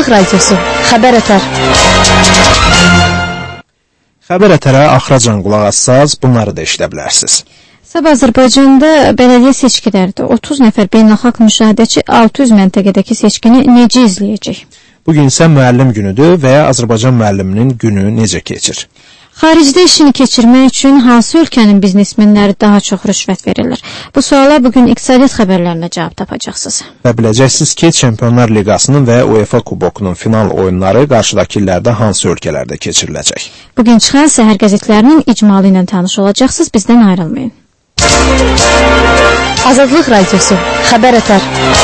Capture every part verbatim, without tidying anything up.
Azadlıq Radiosu, Xəbər Ətər. Xəbər Ətərə axıracan qulaq assaz, bunları da eşidə bilərsiniz. Sabah Azərbaycanda bələdiyyə seçkilərdə otuz nəfər beynəlxalq müşahidəçi altı yüz məntəqədəki seçkini necə izləyəcək? Bugün isə müəllim günüdür və ya Azərbaycan müəlliminin günü necə keçir? Xaricdə işini keçirmək üçün hansı ölkənin biznesmenləri daha çox rüşvət verirlər? Bu suala bugün iqtisadiyyat xəbərlərində cavab tapacaqsınız. Və biləcəksiniz ki, Çempionlar Liqasının və UEFA Kubokunun final oyunları qarşıdakı illərdə hansı ölkələrdə keçiriləcək? Bugün çıxan səhər qəzetlərinin icmalı ilə tanış olacaqsınız, bizdən ayrılmayın. Azadlıq Radiosu, Xəbər Ətər.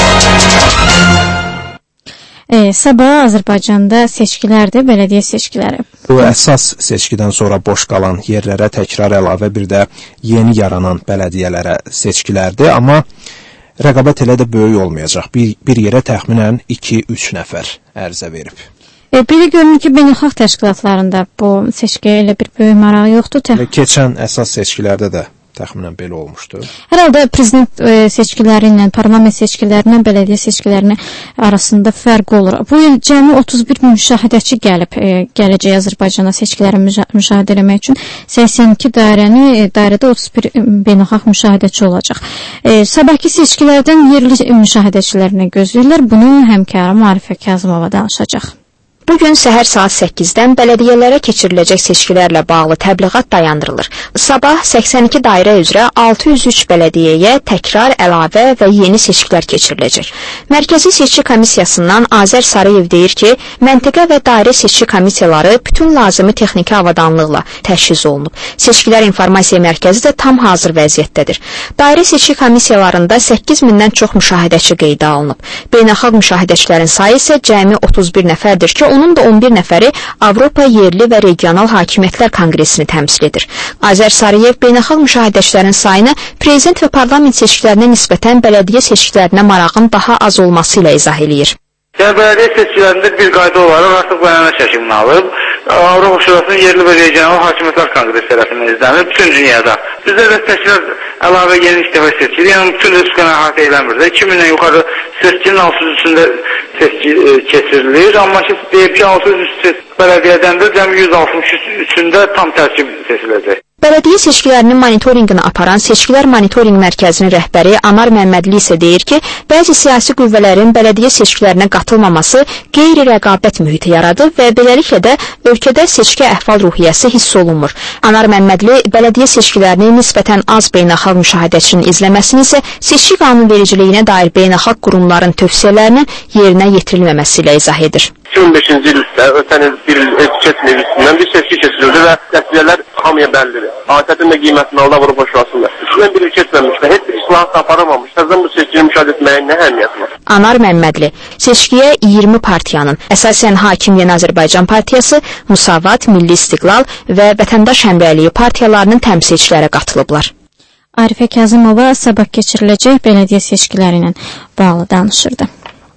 E, sabah Azərbaycanda seçkilərdir, bələdiyyə seçkiləri. Bu əsas seçkidən sonra boş qalan yerlərə təkrar əlavə bir də yeni yaranan bələdiyyələrə seçkilərdir, amma rəqabət elə də böyük olmayacaq. Bir, bir yerə təxminən iki üç nəfər ərizə verib. E, biri görünür ki, beynəlxalq təşkilatlarında bu seçkiyə elə bir böyük marağı yoxdur. Təx- Keçən əsas seçkilərdə də təxminən belə olmuşdu. Hər halda prezident e, seçkiləri ilə, parlament seçkiləri ilə bələdiyyə seçkilərinin arasında fərq olur. Bu il cəmi otuz bir müşahidəçi gəlib, e, gələcək Azərbaycana seçkiləri müşahidə etmək üçün səksən iki dairəni, e, dairədə otuz bir beynəlxalq müşahidəçi olacaq. E, sabahki seçkilərdən yerli müşahidəçilərinə gözləyirlər. Bunu həmkarım Arifə Kazımova danışacaq. Bugün səhər saat səkkizdən bələdiyyələrə keçiriləcək seçkilərlə bağlı təbliğat dayandırılır. Sabah səksən iki dairə üzrə altı yüz üç bələdiyyəyə təkrar, əlavə və yeni seçkilər keçiriləcək. Mərkəzi Seçki Komissiyasından Azər Sarıyev deyir ki, məntəqə və dairə seçki komissiyaları bütün lazımi texniki avadanlıqla təşkil olunub. Seçkilər informasiya mərkəzi də tam hazır vəziyyətdədir. Dairə seçki komissiyalarında səkkiz mindən çox müşahidəçi qeydə alınıb. Beynəlxalq müşahidəçilərin sayı isə cəmi otuz bir nəfərdir ki, onun da on bir nəfəri Avropa Yerli və Regional Hakimiyyətlər Konqresini təmsil edir. Azər Sarıyev beynəlxalq müşahidəçilərin sayını prezident və parlament seçkilərinə nisbətən bələdiyyə seçkilərinə marağın daha az olması ilə izah eləyir. Yəni, bələdiyyə seçkilərində bir qayda olaraq artıq bəyanat şəklini alıb, Avropa Şurasının Yerli və Regional Hakimiyyətlər Konqresi tərəfindən izlənir bütün dünyada. Bizdə də təkrar əlavə yeni istifa seçkidir, yəni bütün rüsqəni əhatə eləmir də. iki mindən yuxarı seçkinin altı yüz üçündə seçki e, keçirilir, amma ki, deyib ki, altı yüz üç bələdiyyədən də cəmi yüz altmış üçündə tam tərkib seçiləcək. Bələdiyyə seçkilərinin monitorinqini aparan Seçkilər Monitorinq Mərkəzinin rəhbəri Anar Məmmədli isə deyir ki, bəzi siyasi qüvvələrin bələdiyyə seçkilərinə qatılmaması qeyri-rəqabət mühiti yaradır və beləliklə də ölkədə seçki əhval-ruhiyyəsi hiss olunmur. Anar Məmmədli bələdiyyə seçkilərini nisbətən az beynəlxalq müşahidəçinin izləməsini isə seçki qanunvericiliyinə dair beynəlxalq qurumların tövsiyələrinin yerinə yetirilməməsi ilə izah edir. iki min beşinci ildə ötən il bir il etiket meclisindən bir seçki keçirildi və nəticələr hamıya bəllidir. Adətən də qiymətini aldı Avropa Şurasında. üçdən biri keçməmiş və heç bir islahat aparılmamış. Təzədən bu seçkini müşahidə etməyin nə əhəmiyyəti var? Anar Məmmədli, seçkiyə iyirmi partiyanın, əsasən Hakim Yeni Azərbaycan Partiyası, Musavat, Milli İstiqlal və Vətəndaş Həmrəyliyi partiyalarının təmsilçiləri qatılıblar. Arifə Kazımova sabah keçiriləcək bələdiyyə seçkiləri ilə bağlı danışırdı.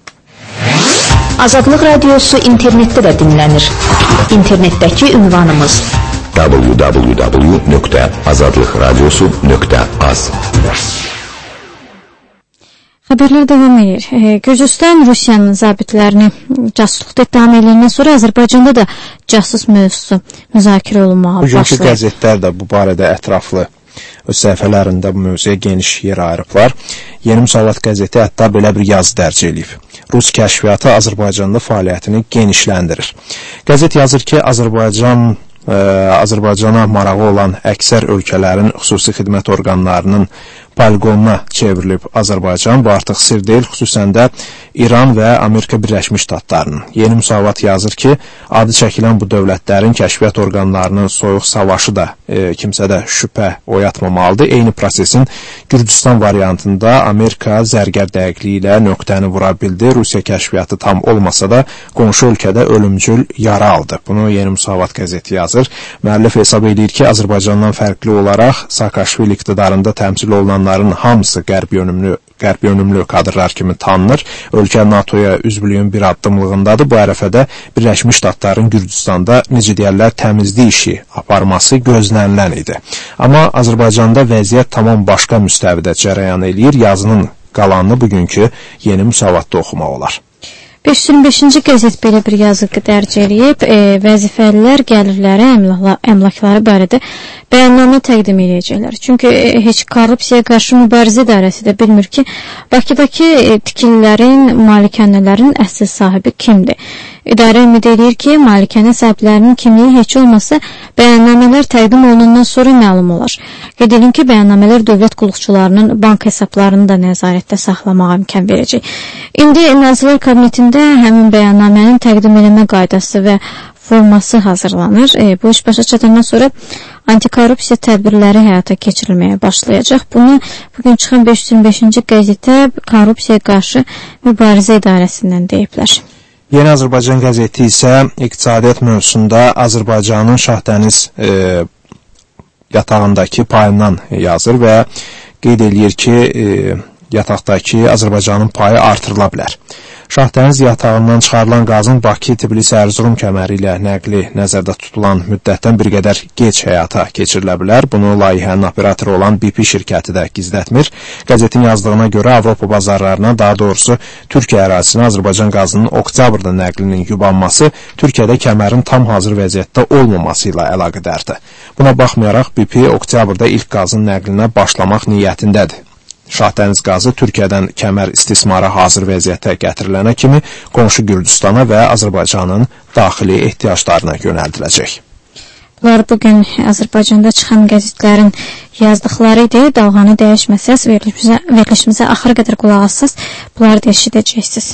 Azadlıq Radiosu internetdə də dinlənir. İnternetdəki ünvanımız w w w nöqtə azadlıq radiosu nöqtə az. Xəbərlər davam edir. E, Gürcüstan Rusiyanın zabitlərini casusluqda ittiham edildiyindən sonra Azərbaycanda da casus mövzusu müzakirə olunmağa başlayır. Bugünkü qəzetlər də bu barədə ətraflı öz səhifələrində bu mövzuya geniş yer ayırıblar. Yeni Müsavat qəzeti hətta belə bir yazı dərc edib. Rus kəşfiyyatı Azərbaycanda fəaliyyətini genişləndirir. Qəzet yazır ki, Azərbaycan ə, Azərbaycana marağı olan əksər ölkələrin xüsusi xidmət orqanlarının poligonuna çevrilib Azərbaycan. Bu artıq sir deyil, xüsusən də İran və Amerika Birləşmiş Ştatlarının. Yeni Müsavat yazır ki, adı çəkilən bu dövlətlərin kəşfiyyat orqanlarının soyuq savaşı da e, kimsədə şübhə oyatmamalıdır. Eyni prosesin Gürcüstan variantında Amerika zərgər dəqiqliyi ilə nöqtəni vura bildi. Rusiya kəşfiyyatı tam olmasa da qonşu ölkədə ölümcül yara aldı. Bunu Yeni Müsavat qəzeti yazır. Müəllif hesab edir ki, Azərbaycandan fərqli olaraq Saakashvili iqtidarında təmsil olunanların hamısı qərb yönümlü qərb yönümlü kadrlar kimi tanınır. Ölkə NATOya üzvlüyün bir addımlığındadır. Bu ərəfədə Birləşmiş Ştatların Gürcüstanda necə deyərlər təmizlik işi aparması gözlənilən idi. Amma Azərbaycanda vəziyyət tamam başqa müstəvidə cərəyan eləyir. Yazının qalanını bugünkü Yeni Müsavatda oxumaq olar. beş yüz iyirmi beşinci qəzet belə bir yazı dərc eləyib, e, vəzifəlilər gəlirləri, əmlakları barədə bəyannamə təqdim edəcəklər. Çünki e, heç korrupsiyaya qarşı mübarizə idarəsi də bilmir ki, Bakıdakı e, tikililərin, malikanələrin əsl sahibi kimdir? İdarə ümid edir ki, malikanə sahiblərinin kimliyi heç olmasa bəyannamələr təqdim olunandan sonra məlum olar. Qeyd edin ki, bəyannamələr dövlət qulluqçularının bank hesablarını da nəzarətdə saxlamağa imkan verəcək. İndi Nazirlər Kabinetində həmin bəyannamənin təqdim eləmə qaydası və forması hazırlanır. E, bu iş başa çatandan sonra antikorrupsiya tədbirləri həyata keçirilməyə başlayacaq. Bunu bugün çıxan beş yüz iyirmi beşinci qəzetə korrupsiyaya qarşı mübarizə idarəsindən deyiblər. Yeni Azərbaycan qəzeti isə iqtisadiyyat mövzusunda Azərbaycanın Şahdəniz e, yatağındakı payından yazır və qeyd eləyir ki, e, yataqdakı Azərbaycanın payı artırıla bilər. Şahdəniz yatağından çıxarılan qazın Bakı, Tbilisi, Ərzurum kəməri ilə nəqli nəzərdə tutulan müddətdən bir qədər gec həyata keçirilə bilər. Bunu layihənin operatoru olan B P şirkəti də gizlətmir. Qəzetin yazdığına görə Avropa bazarlarına, daha doğrusu Türkiyə ərazisinə Azərbaycan qazının oktyabrda nəqlinin yubanması Türkiyədə kəmərin tam hazır vəziyyətdə olmaması ilə əlaqədardır. Buna baxmayaraq B P oktyabrda ilk qazın nəqlinə başlamaq niyyətindədir. Şahdəniz qazı Türkiyədən kəmər istismara hazır vəziyyətə gətirilənə kimi qonşu Gürcüstana və Azərbaycanın daxili ehtiyaclarına yönəldiləcək. Bunlar bugün Azərbaycanda çıxan qəzetlərin yazdıqları idi. Dalğanı dəyişməsəz, verilişimizə, verilişimizə axıra qədər qulaq assaz, bunları da eşidəcəksiniz.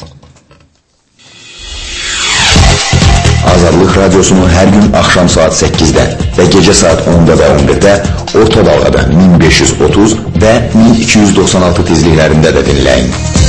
Azadlıq Radyosu'nu hər gün axşam saat səkkizdə və gecə saat onda və on birdə orta dalğada min beş yüz otuz və min iki yüz doxsan altı tezliklərində də dinləyin.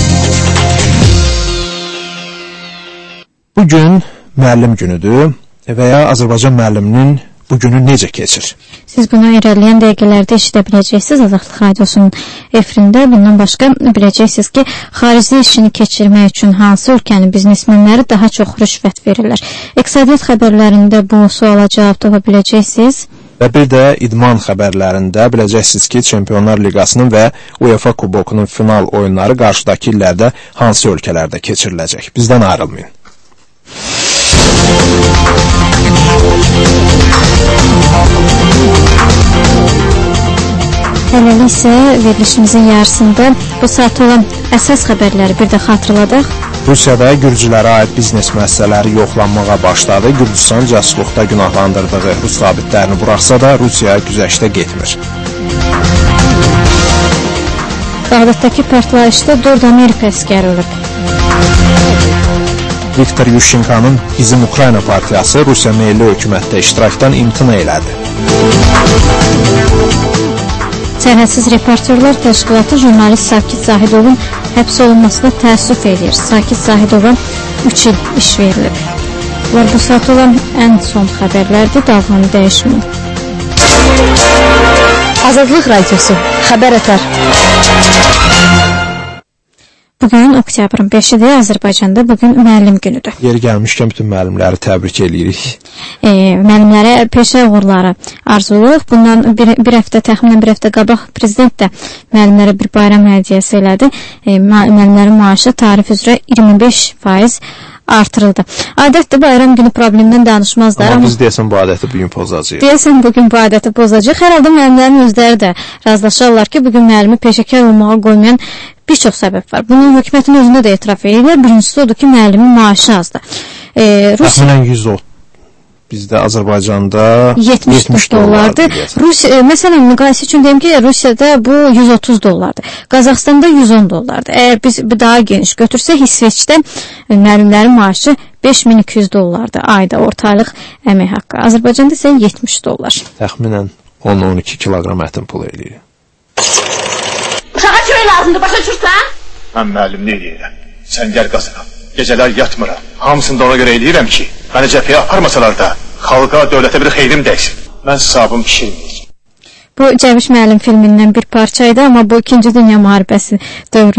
Bugün müəllim günüdür və ya Azərbaycan müəlliminin bu günü necə keçir? Siz bunu irəliləyən dəqiqələrdə eşidə biləcəksiniz Azadlıq Radiosunun efirində. Bundan başqa biləcəksiniz ki, xarici işini keçirmək üçün hansı ölkənin biznesmenləri daha çox rüşvət verirlər. İqtisadiyyat xəbərlərində bu suala cavab tapa biləcəksiniz. Və bir də idman xəbərlərində biləcəksiniz ki, Çempionlar Liqasının və UEFA Kubokunun final oyunları qarşıdakı illərdə hansı ölkələrdə keçiriləcək. Bizdən ayrılmayın. Hələlik isə verilişimizin yarısında bu saat olan əsas xəbərləri bir də xatırladaq. Rusiyada gürcülərə aid biznes müəssisələri yoxlanmağa başladı. Gürcüstan casusluqda günahlandırdığı rus zabitlərini buraxsa da Rusiya güzəştə getmir. Bağdaddakı partlayışda dörd Amerika əskəri ölüb. Viktor Yushchenko'nun Bizim Ukrayna partiyası Rusiya meyilli hökumətdə iştirakdan imtina elədi. Sərhədsiz Reportyorlar Təşkilatı jurnalist Sakit Zahidovun həbs olunmasına təəssüf edir. Sakit Zahidova üç il iş verilib. Bunlar bu saat olan ən son xəbərlərdir. Dalğanı dəyişməyin. Azadlıq Radyosu xəbər ötər. Bugün oktyabrın beşidir. Azərbaycanda bugün müəllim günüdür. Yeri gəlmişkən bütün müəllimləri təbrik edirik. E, müəllimlərə peşə uğurları arzuluq. Bundan bir, bir həftə, təxminən bir həftə qabaq prezident də müəllimlərə bir bayram hədiyyəsi elədi. E, müəllimlərin maaşı tarif üzrə iyirmi beş faiz artırıldı. Adətdə bayram günü problemdən danışmazlar. Amma biz deyəsən bu adəti bugün pozacaq. Deyəsən bugün bu adəti pozacaq. Hər halda müəllimlərin özləri də razılaşarlar ki, bugün müəllimi peşəkar olmağa qoymayan bir çox səbəb var. Bunu hökumətin özündə də etiraf edirlər. Birincisi odur ki, müəllimin maaşı azdır. E, Rus... Təxminən yüz otuz. Bizdə Azərbaycanda yetmiş dollardır. Rusiya, məsələn, müqayisə üçün deyim ki, Rusiyada bu yüz otuz dollardır. Qazaxstanda yüz on dollardır. Əgər biz daha geniş götürsək, İsveçdə müəllimlərin maaşı beş min iki yüz dollardır. Ayda ortalıq əmək haqqı. Azərbaycanda isə yetmiş dollar. Təxminən on on iki kiloqram ətin pulu eləyir. Uşağa çörək lazımdır, başa düşürsən? Mən müəllimlik eləyirəm. Sən gəl qazana. Gecələr yatmıram. Hamısını da ona görə eləyirəm ki, məni cəbhəyə aparmasalar da xalqa, dövlətə bir xeyrim dəysin. Mən hesabım pişirməyəcəm. Bu Cəviş müəllim filmindən bir parçaydı, amma bu İkinci Dünya müharibəsi dövründə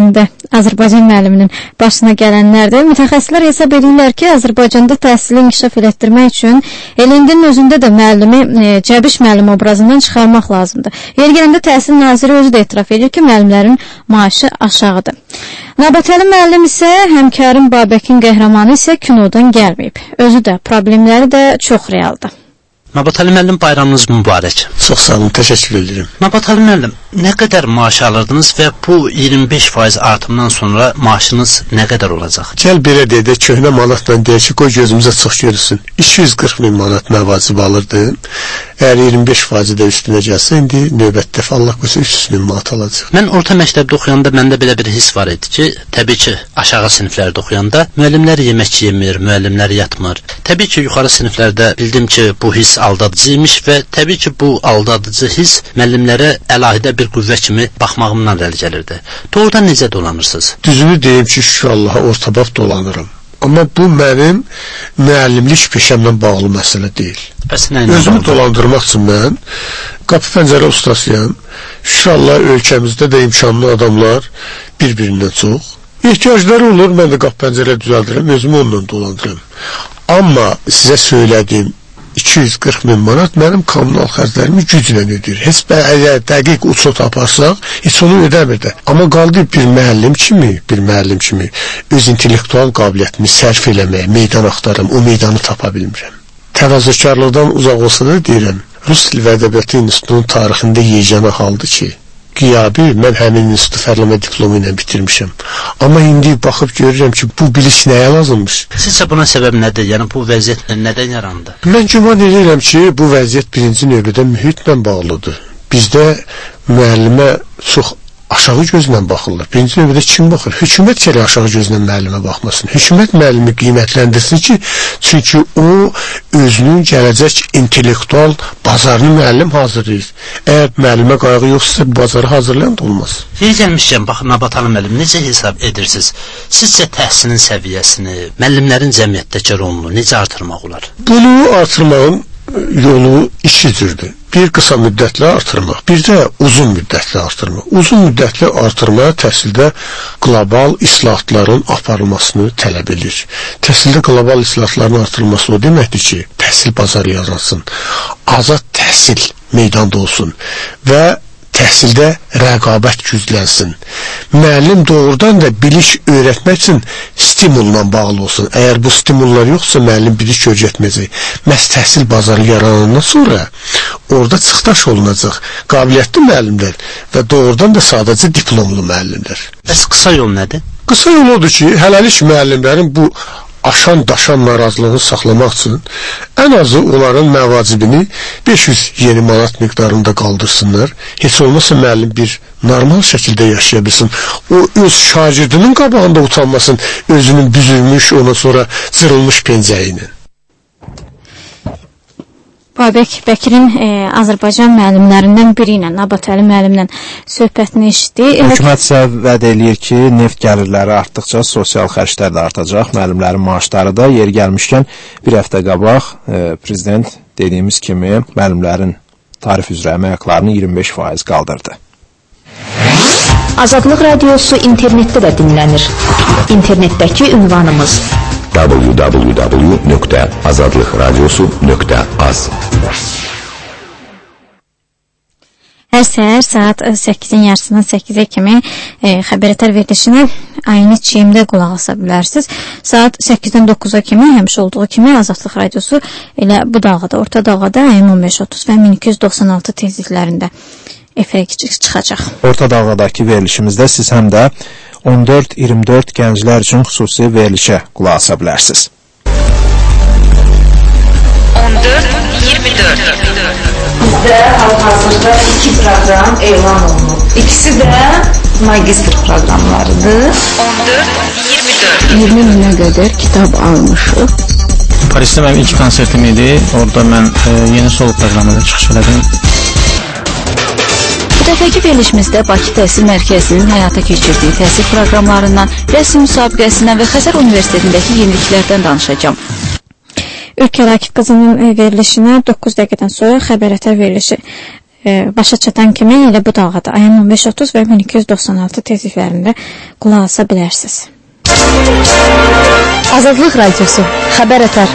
Azərbaycan müəlliminin başına gələnlərdir. Mütəxəssislər hesab edirlər ki, Azərbaycanda təhsili inkişaf elətdirmək üçün elindinin özündə də müəllimi, e, cəbiş müəllim obrazından çıxarmaq lazımdır. Yer gələndə Təhsil Naziri özü də etiraf edir ki, müəllimlərin maaşı aşağıdır. Nabatəli müəllim isə həmkarın Babəkin qəhrəmanı isə kinodan gəlməyib. Özü də, problemləri də çox realdır. Nabatəli müəllim, bayramınız mübarək. Çox sağ olun, təşəkkür edirəm. Nabatəli müəllim, nə qədər maaş alırdınız və bu iyirmi beş faiz artımdan sonra maaşınız nə qədər olacaq? Gəl belə deyək, köhnə manatla deyək ki, qoy gözümüzə çox görürsün. iki yüz qırx min manat məvacib alırdım. Əgər iyirmi beş faizi də üstünə gəlsə, indi növbət dəfə Allah qoysa üç yüz min manat alacaq. Mən orta məktəbdə oxuyanda məndə belə bir his var idi ki, təbii ki, aşağı siniflərdə oxuyanda müəllimlər yemək yemir, müəllimlər yatmır. Təbii ki, yuxarı siniflərdə bildim ki, bu his aldadıcıymış və təbii ki, bu aldadıcı his müəllimlərə əlahidə bir qüvvə kimi baxmağımdan irəli gəlirdi. Doğrudan necə dolanırsınız? Düzünü deyim ki, şükür Allaha ortabab dolanıram. Amma bu mənim müəllimlik peşəmlə bağlı məsələ deyil. Özümü dolandırmaq üçün mən qapı pəncərə ustasıyam. Şükür Allah, ölkəmizdə də imkanlı adamlar bir-birindən çox. Ehtiyacları olur, mən də qapı pəncərə düzəldirəm, özümü onunla dolandırım. Amma sizə söylədiyim iki yüz qırx min manat mənim kommunal xərclərimi güclə ödəyir. Heç əgər dəqiq uçot aparsaq, heç onu ödəmir də. Amma qaldı bir müəllim kimi, bir müəllim kimi öz intellektual qabiliyyətimi sərf eləməyə, meydan axtarım, o meydanı tapa bilmirəm. Təvazökarlıqdan uzaq olsa da deyirəm, Rus Dil və Ədəbiyyatı İnstitutunun tarixində yeganə haldır ki, qiyabi mən həmin institutu fərqləmə diplomu ilə bitirmişəm. Amma indi baxıb görürəm ki, bu biliş nəyə lazımmış? Sizcə buna səbəb nədir? Yəni bu vəziyyət nədən yarandı? Mən güman edirəm ki, bu vəziyyət birinci növbədə mühitlə bağlıdır. Bizdə müəllimə çox aşağı gözlə baxırlar. Birinci növbədə kim baxır? Hökumət gəlir aşağı gözlə müəllimə baxmasın. Hökumət müəllimi qiymətləndirsin ki, çünki o özünün gələcək intellektual bazarını müəllim hazırlayır. Əgər müəllimə qayğı yoxsa bazarı hazırlayan da olmaz. Yer gəlmişkən, baxın, Nabatəli müəllim, necə hesab edirsiniz? Sizcə təhsilin səviyyəsini, müəllimlərin cəmiyyətdəki rolunu necə artırmaq olar? Bunu artırmağın yolu iki cürdür. Bir qısa müddətli artırmaq, bir də uzun müddətli artırmaq. Uzun müddətli artırma təhsildə qlobal islahatların aparılmasını tələb edir. Təhsildə qlobal islahatların artırılması o deməkdir ki, təhsil bazarı yaransın, azad təhsil meydanda olsun və təhsildə rəqabət güclənsin. Müəllim doğrudan da biliş öyrətmək üçün stimulla bağlı olsun. Əgər bu stimullar yoxsa müəllim biliş öyrətməyəcək. Məhz təhsil bazarı yaranandan sonra orada çıxdaş olunacaq qabiliyyətli müəllimlər və doğrudan da sadəcə diplomlu müəllimlər. Bəs qısa yol nədir? Qısa yol odur ki, hələlik müəllimlərin bu aşan-daşan narazılığını saxlamaq üçün ən azı onların məvacibini beş yüz yeni manat miqdarında qaldırsınlar. Heç olmasa müəllim bir normal şəkildə yaşaya bilsin. O öz şagirdinin qabağında utanmasın, özünün büzülmüş, ondan sonra cırılmış pencəyi ilə. Babək Bəkirin e, Azərbaycan müəllimlərindən biri ilə, Nabatəli müəllimlə söhbətini eşitdi. Hökumət isə vəd eləyir ki, neft gəlirləri artdıqca sosial xərclər də artacaq, müəllimlərin maaşları da. Yer gəlmişkən bir həftə qabaq e, prezident dediyimiz kimi müəllimlərin tarif üzrə əmək haqlarını iyirmi beş faiz qaldırdı. Azadlıq radiosu internetdə də dinlənir. İnternetdəki ünvanımız w w w nöqtə azadlıq radiosu nöqtə az. Hər səhər saat səkkizin yarısından səkkizə kimi e, xəbərətər verilişinə aynı çiyimdə qulaq asa bilərsiniz. Saat səkkizdən doqquza kimi həmişə olduğu kimi Azadlıq radiosu elə bu dalğada, orta dalğada on beş otuz və min iki yüz doxsan altı tezliklərində efirə çıxacaq. Orta dalğadakı verilişimizdə siz həm də on dörd iyirmi dörd gənclər üçün xüsusi verilişə qulaq asa bilərsiniz. on dörd iyirmi dörd Bizdə hal-hazırda iki proqram elan olunub. İkisi də magistr proqramlarıdır. on dörd iyirmi dörd iyirmi minə qədər kitab almışıq. Parisdə mənim ilk konsertim idi. Orada mən e, yeni solo proqramında çıxış elədim. Bu dəfəki verilişimizdə Bakı Təhsil Mərkəzinin həyata keçirdiyi təhsil proqramlarından, rəsm müsabiqəsindən və Xəzər Universitetindəki yeniliklərdən danışacağam. Ülkə Rakib qızının verilişinə doqquz dəqiqədən sonra xəbərətər verilişi e, başa çatan kimi elə bu dalğada ayın on beş otuz və min iki yüz doxsan altı tezliklərində qulaq asa bilərsiniz. Azadlıq Radiosu, xəbər ətər.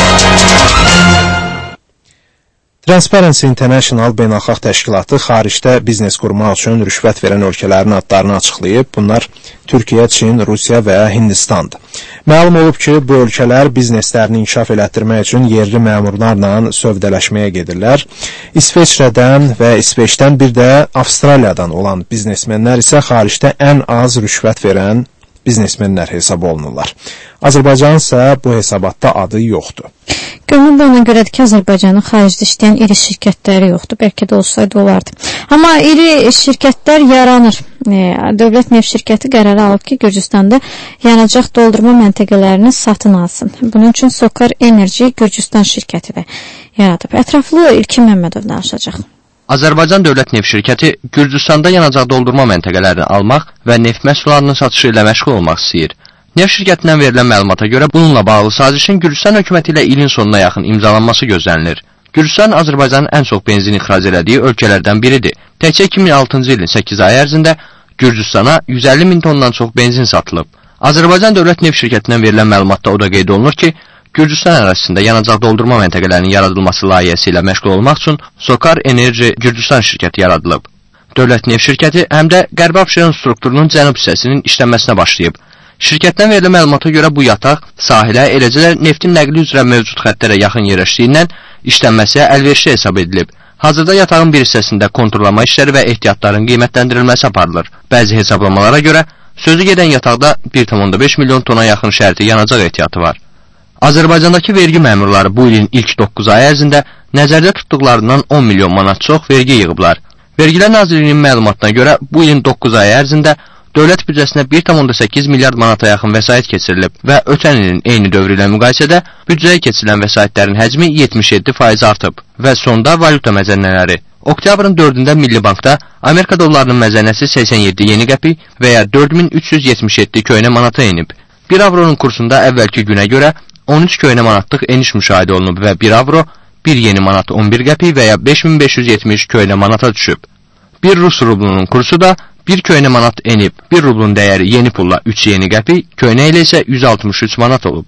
Transparency International beynəlxalq təşkilatı xaricdə biznes qurmaq üçün rüşvət verən ölkələrin adlarını açıqlayıb. Bunlar Türkiyə, Çin, Rusiya və Hindistandır. Məlum olub ki, bu ölkələr bizneslərini inkişaf elətdirmək üçün yerli məmurlarla sövdələşməyə gedirlər. İsveçrədən və İsveçdən bir də Avstraliyadan olan biznesmenlər isə xaricdə ən az rüşvət verən biznesmenlər hesab olunurlar. Azərbaycan isə bu hesabatda adı yoxdur. Görünür bu ona görədir ki, Azərbaycanın xaricdə işləyən iri şirkətləri yoxdur. Bəlkə də olsaydı olardı. Amma iri şirkətlər yaranır. E, Dövlət Neft şirkəti qərarı alıb ki, Gürcüstanda yanacaq doldurma məntəqələrini satın alsın. Bunun üçün Sokar Enerji Gürcüstan şirkəti də yaradıb. Ətraflı İlkin Məmmədov danışacaq. Azərbaycan Dövlət Neft şirkəti Gürcüstanda yanacaq doldurma məntəqələrini almaq və neft məhsullarının satışı ilə məşğul olmaq istəyir. Neft şirkətindən verilən məlumata görə bununla bağlı sazişin Gürcüstan hökuməti ilə ilin sonuna yaxın imzalanması gözlənilir. Gürcüstan Azərbaycanın ən çox benzin ixrac elədiyi ölkələrdən biridir. Təkcə iki min altıncı ilin səkkiz ay ərzində Gürcüstana yüz əlli min tondan çox benzin satılıb. Azərbaycan Dövlət Neft şirkətindən verilən məlumatda o da qeyd olunur ki, Gürcüstan ərazisində yanacaq doldurma məntəqələrinin yaradılması layihəsi ilə məşğul olmaq üçün Sokar Enerji Gürcüstan şirkəti yaradılıb. Dövlət Neft şirkəti həm də Qərbi Abşeron strukturunun cənub hissəsinin işlənməsinə başlayıb. Şirkətdən verilən məlumata görə bu yataq sahilə, eləcə də neftin nəqli üzrə mövcud xəttlərə yaxın yerləşdiyindən işlənməsi əlverişli hesab edilib. Hazırda yatağın bir hissəsində kontrollama işləri və ehtiyatların qiymətləndirilməsi aparılır. Bəzi hesablamalara görə sözü gedən yataqda bir tam beş milyon tona yaxın şərti yanacaq ehtiyatı var. Azərbaycandakı vergi məmurları bu ilin ilk doqquz ay ərzində nəzərdə tutduqlarından on milyon manat çox vergi yığıblar. Vergilər Nazirliyinin məlumatına görə bu ilin doqquz ay ərzində dövlət büdcəsinə bir tam səkkiz milyard manata yaxın vəsait keçirilib və ötən ilin eyni dövrü ilə müqayisədə büdcəyə keçirilən vəsaitlərin həcmi yetmiş yeddi faiz artıb və sonda valyuta məzənnələri. Oktyabrın dördündə Milli Bankda Amerika dollarının məzənnəsi səksən yeddi yeni qəpik və ya dörd min üç yüz yetmiş yeddi köynə manata enib. bir avronun kursunda əvvəlki günə görə on üç köynə manatlıq eniş müşahidə olunub və bir avro bir yeni manat on bir qəpik və ya beş min beş yüz yetmiş köynə manata düşüb. Bir Rus rublunun kursu da bir köynə manat enib, bir rublun dəyəri yeni pulla üç yeni qəpik, köynə ilə isə yüz altmış üç manat olub.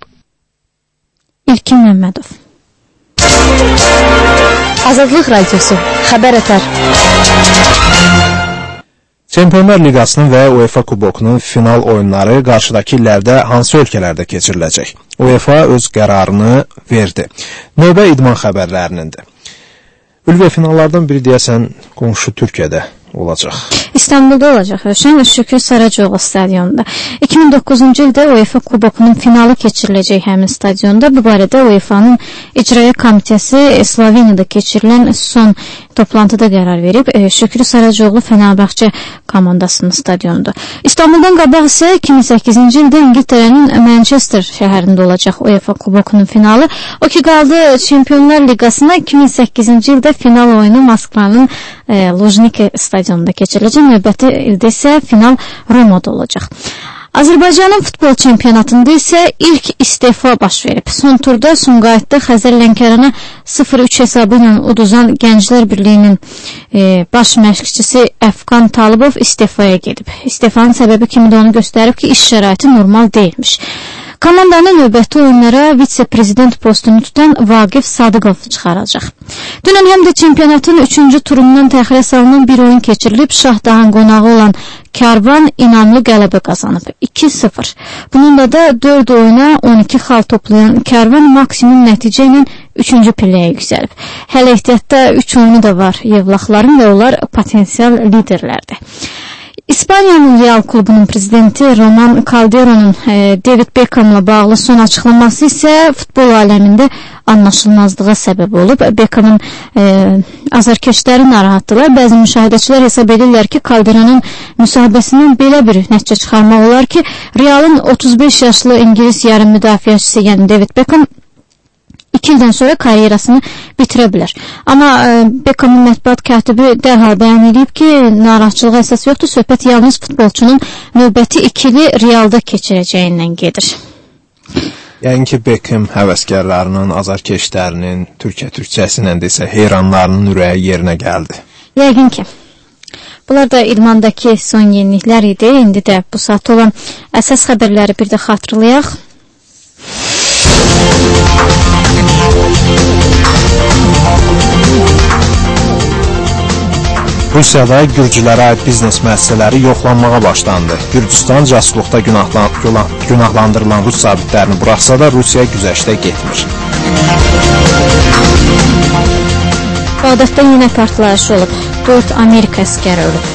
İlkin Məmmədov. Azadlıq Radiosu, xəbər ətər. Çempionlar Liqasının və UEFA Kubokunun final oyunları qarşıdakı illərdə hansı ölkələrdə keçiriləcək? UEFA öz qərarını verdi. Növbə idman xəbərlərinindir. Ülvi finallardan biri deyəsən qonşu Türkiyədə olacaq. İstanbulda olacaq. Şən Şükür Saracoğlu stadionunda. iki min doqquzuncu ildə UEFA Kubokunun finalı keçiriləcək həmin stadionda. Bu barədə UEFA'nın İcraya Komitəsi Sloveniyada keçirilən son toplantıda qərar verib. Şükür Saracoğlu Fenerbahçe komandasının stadionudur. İstanbuldan qabaq isə iki min səkkizinci ildə İngiltərənin Manchester şəhərində olacaq UEFA Kubokunun finalı. O ki qaldı Çempionlar Liqasına iki min səkkizinci ildə final oyunu Moskvanın e, Lujniki stadionunda keçiriləcək. Növbəti ildə isə final Romada olacaq. Azərbaycanın futbol çempionatında isə ilk istefa baş verib. Son turda Sumqayıtda Xəzər Lənkərana sıfır üç hesabı ilə uduzan Gənclər Birliyinin e, baş məşqçisi Əfqan Talıbov istefaya gedib. İstefanın səbəbi kimi də onu göstərib ki, iş şəraiti normal deyilmiş. Komandanın növbəti oyunlara vitse-prezident postunu tutan Vaqif Sadıqov çıxaracaq. Dünən həm də çempionatın üçüncü turundan təxirə salınan bir oyun keçirilib. Şahdahan qonağı olan Karvan inamlı qələbə qazanıb. iki sıfır. Bununla da dörd oyuna on iki xal toplayan Karvan maksimum nəticə ilə üçüncü pilləyə yüksəlib. Hələ ehtiyatda üç oyunu da var Yevlaxların və onlar potensial liderlərdir. İspaniyanın Real klubunun prezidenti Roman Calderon'un e, David Beckham'la bağlı son açıklaması ise futbol aleminde anlaşılmazlığa səbəb olub. Beckham'ın e, azarkeşləri narahatdılar. Bəzi müşahidəçilər hesab edirlər ki, Calderon'un müsahibəsindən belə bir nəticə çıxarmaq olar ki, Real'ın otuz beş yaşlı İngiliz yarım müdafiəçisi yəni David Beckham iki ildən sonra karyerasını bitirə bilər. Amma e, Beckham'ın mətbuat katibi dərhal bəyan edib ki, narahatçılığa əsas yoxdur. Söhbət yalnız futbolçunun növbəti ikili Real'da keçirəcəyindən gedir. Yəni ki, Beckham həvəskarlarının, azarkeşlərinin, Türkiyə türkçəsindən desə heyranlarının ürəyi yerinə gəldi. Yəqin ki. Bunlar da İdmandakı son yeniliklər idi. İndi də bu saat olan əsas xəbərləri bir də xatırlayaq. Rusiyada gürcülərə aid biznes müəssisələri yoxlanmağa başlandı. Gürcüstan casusluqda günahlan günahlandırılan rus zabitlərini buraxsa da Rusiya güzəştə getmir. Bağdadda yenə partlayış olub. dörd Amerika əskəri ölüb.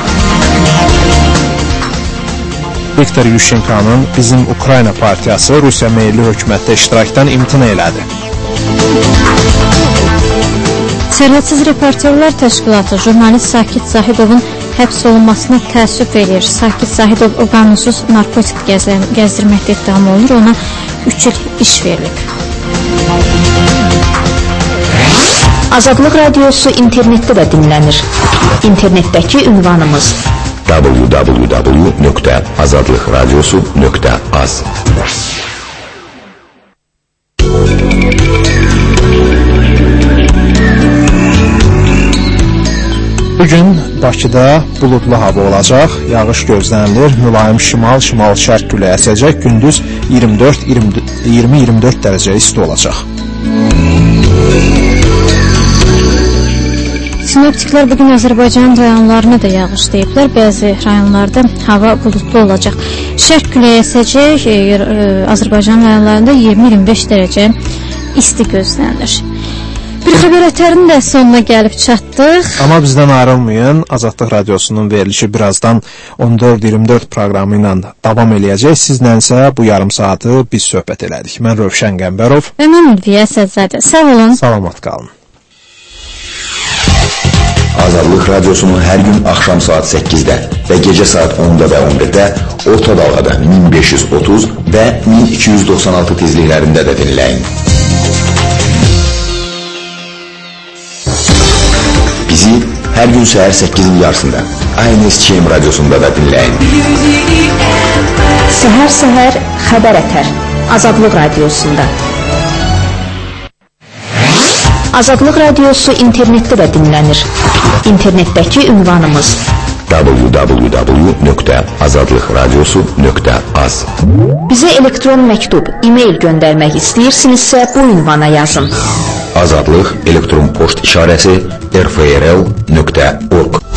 Viktor Yushchenko'nun Bizim Ukrayna partiyası Rusiya meyilli hökumətdə iştirakdan imtina elədi. Sərhədsiz Reportyorlar Təşkilatı jurnalist Sakit Zahidovun həbs olunmasına təəssüf edir. Sakit Zahidov o qanunsuz narkotik gəzdirməkdə iddiamı olunur, ona üç il iş verilib. Azadlıq Radiosu internetdə də dinlənir. İnternetdəki ünvanımız w w w nöqtə azadlıqradiosu nöqtə az. Bugün Bakıda buludlu hava olacaq, yağış gözlənilir, mülayim şimal-şimal-şərq küləyi əsəcək, gündüz iyirmi dörd iyirmi iyirmi dörd dərəcə isti olacaq. Sinoptiklər bugün Azərbaycan rayonlarına da yağış deyiblər. Bəzi rayonlarda hava buludlu olacaq. Şərq küləyi əsəcək, Azərbaycan rayonlarında iyirmi iyirmi beş dərəcə isti gözlənilir. Bir xəbər ötərinin də sonuna gəlib çatdıq. Amma bizdən ayrılmayın. Azadlıq Radiosunun verilişi birazdan on dörd iyirmi dörd proqramı ilə davam eləyəcək. Sizlə isə bu yarım saatı biz söhbət elədik. Mən Rövşən Qəmbərov. Və mən Ülviyə Səzzadə. Sağ olun. Salamat qalın. Azadlıq Radiosunu hər gün axşam saat səkkizdə və gecə saat onda və on birdə orta dalğada min beş yüz otuz və min iki yüz doxsan altı tezliklərində də dinləyin. Bizi hər gün səhər səkkizin yarısında A N S Ç M radiosunda da dinləyin. Səhər-səhər xəbər ətər Azadlıq Radiosunda. Azadlıq Radiosu internetdə də dinlənir. İnternetdəki ünvanımız w w w nöqtə azadlıqradiosu nöqtə az. Bizə elektron məktub, e-mail göndərmək istəyirsinizsə bu ünvana yazın. Azadlıq elektron poçt işarəsi r f r l nöqtə org